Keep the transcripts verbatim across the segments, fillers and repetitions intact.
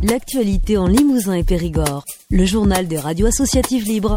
L'actualité en Limousin et Périgord. Le journal des radios associatives libres.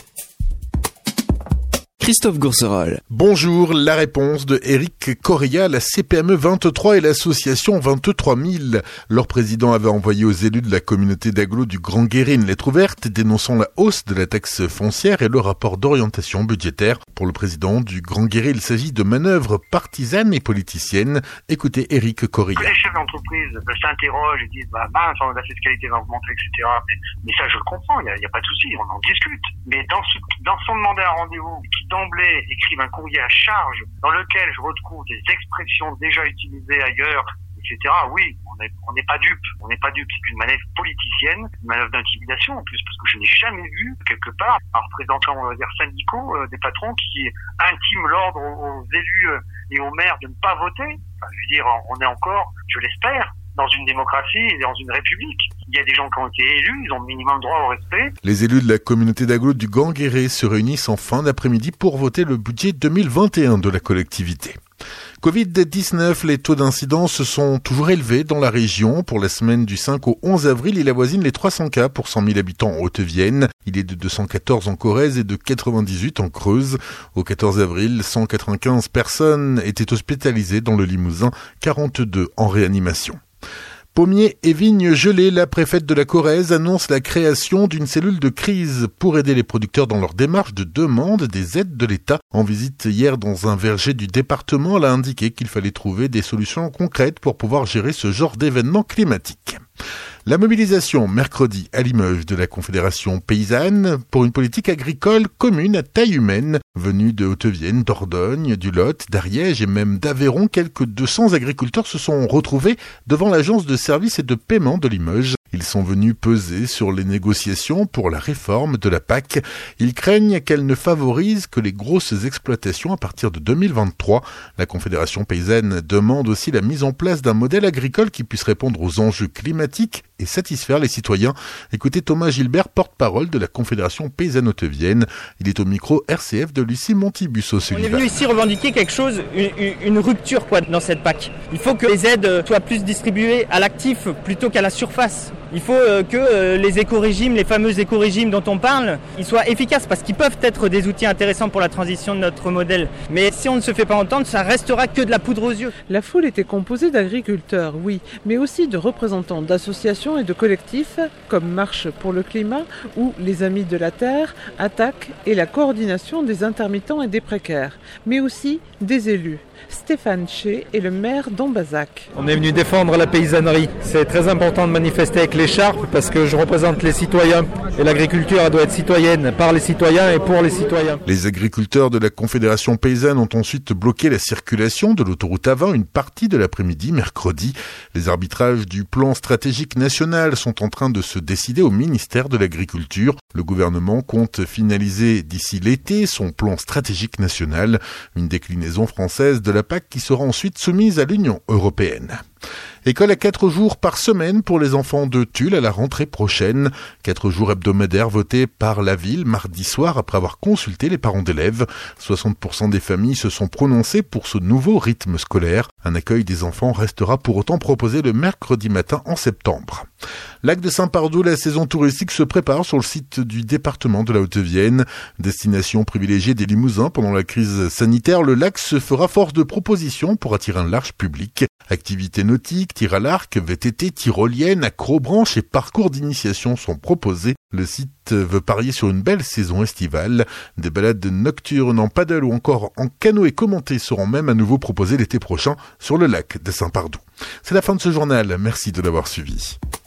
Christophe Gourcerol. Bonjour, la réponse de Éric Correa, la C P M E vingt-trois et l'association vingt-trois mille. Leur président avait envoyé aux élus de la communauté d'agglo du Grand Guéret une lettre ouverte dénonçant la hausse de la taxe foncière et le rapport d'orientation budgétaire. Pour le président du Grand Guéret, il s'agit de manœuvres partisanes et politiciennes. Écoutez Éric Correa. Les chefs d'entreprise s'interrogent et disent bah mince, la fiscalité va augmenter, et cetera. Mais, mais ça, je le comprends, il n'y a, a pas de souci, on en discute. Mais dans, ce, dans son demander un rendez-vous, qui d'emblée écrivent un courrier à charge dans lequel je retrouve des expressions déjà utilisées ailleurs, et cetera. Oui, on n'est on n'est pas dupe. On n'est pas dupe. C'est une manœuvre politicienne, une manœuvre d'intimidation en plus, parce que je n'ai jamais vu quelque part un représentant, on va dire, syndicaux, euh, des patrons qui intiment l'ordre aux, aux élus euh, et aux maires de ne pas voter. Enfin, je veux dire, on est encore, je l'espère, dans une démocratie et dans une république. Il y a des gens qui ont été élus, ils ont le minimum droit au respect. Les élus de la communauté d'agglo du Grand Guéret se réunissent en fin d'après-midi pour voter le budget deux mille vingt et un de la collectivité. covid dix-neuf, les taux d'incidence se sont toujours élevés dans la région. Pour la semaine du cinq au onze avril, il avoisine les trois cents cas pour cent mille habitants en Haute-Vienne. Il est de deux cent quatorze en Corrèze et de quatre-vingt-dix-huit en Creuse. Au quatorze avril, cent quatre-vingt-quinze personnes étaient hospitalisées dans le Limousin, quarante-deux en réanimation. Pommiers et vignes gelées, la préfète de la Corrèze annonce la création d'une cellule de crise pour aider les producteurs dans leur démarche de demande des aides de l'État. En visite hier dans un verger du département, elle a indiqué qu'il fallait trouver des solutions concrètes pour pouvoir gérer ce genre d'événements climatiques. La mobilisation mercredi à Limoges de la Confédération paysanne pour une politique agricole commune à taille humaine. Venus de Haute-Vienne, d'Ordogne, du Lot, d'Ariège et même d'Aveyron, quelques deux cents agriculteurs se sont retrouvés devant l'agence de services et de paiement de Limoges. Ils sont venus peser sur les négociations pour la réforme de la P A C. Ils craignent qu'elle ne favorise que les grosses exploitations à partir de deux mille vingt-trois. La Confédération paysanne demande aussi la mise en place d'un modèle agricole qui puisse répondre aux enjeux climatiques et satisfaire les citoyens. Écoutez Thomas Gilbert, porte-parole de la Confédération paysanne Haute-Vienne. Il est au micro R C F de Lucie Montibusso-Sullivan. On est venu ici revendiquer quelque chose, une, une rupture quoi, dans cette P A C. Il faut que les aides soient plus distribuées à l'actif plutôt qu'à la surface. Il faut euh, que euh, les éco-régimes, les fameux éco-régimes dont on parle, ils soient efficaces parce qu'ils peuvent être des outils intéressants pour la transition de notre modèle. Mais si on ne se fait pas entendre, ça restera que de la poudre aux yeux. La foule était composée d'agriculteurs, oui, mais aussi de représentants d'associations et de collectifs comme Marche pour le climat ou les Amis de la Terre, Attaque et la coordination des intermittents et des précaires, mais aussi des élus. Stéphane Ché est le maire d'Ambazac. On est venu défendre la paysannerie. C'est très important de manifester avec l'écharpe parce que je représente les citoyens et l'agriculture elle doit être citoyenne par les citoyens et pour les citoyens. Les agriculteurs de la Confédération paysanne ont ensuite bloqué la circulation de l'autoroute A vingt une partie de l'après-midi mercredi. Les arbitrages du plan stratégique national sont en train de se décider au ministère de l'Agriculture. Le gouvernement compte finaliser d'ici l'été son plan stratégique national, une déclinaison française de la P A C qui sera ensuite soumise à l'Union européenne. École à quatre jours par semaine pour les enfants de Tulle à la rentrée prochaine. Quatre jours hebdomadaires votés par la ville mardi soir après avoir consulté les parents d'élèves. soixante pour cent des familles se sont prononcées pour ce nouveau rythme scolaire. Un accueil des enfants restera pour autant proposé le mercredi matin en septembre. Lac de Saint-Pardoux, la saison touristique se prépare sur le site du département de la Haute-Vienne. Destination privilégiée des Limousins pendant la crise sanitaire, le lac se fera force de propositions pour attirer un large public. Activités nautiques, tir à l'arc, V T T, tyrolienne, acrobranche et parcours d'initiation sont proposés. Le site veut parier sur une belle saison estivale. Des balades nocturnes en paddle ou encore en canoë commenté seront même à nouveau proposées l'été prochain sur le lac de Saint-Pardoux. C'est la fin de ce journal. Merci de l'avoir suivi.